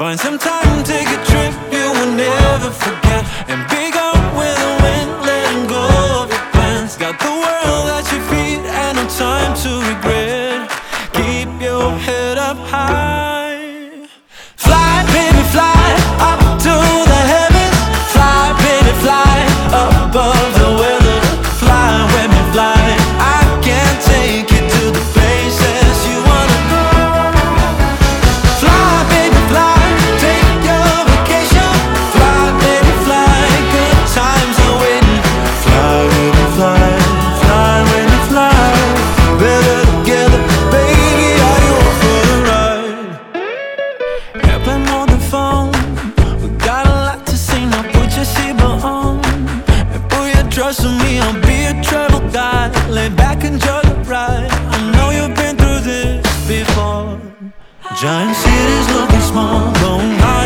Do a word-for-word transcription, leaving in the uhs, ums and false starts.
Find some time, take a trip you will never forget, and be gone with the wind, letting go of your plans. Got the world at your feet and no time to regret. Keep your head up high. Fly, baby, fly up to the heavens. Fly, baby, fly above the weather. Fly with me, fly. I can take you to the places you wanna go. Fly, baby, fly. Take your vacation. Fly, baby, fly. Good times are waiting. Fly, baby, fly. Fly, baby, fly. Better together, baby. Are you up for the ride? Airplane on the phone. We got a lot to say. Now put your seatbelt on and put your trust in me. I'll be a travel guide. Lay back, enjoy the ride. I know you've been through this before. Giant cities looking small, going out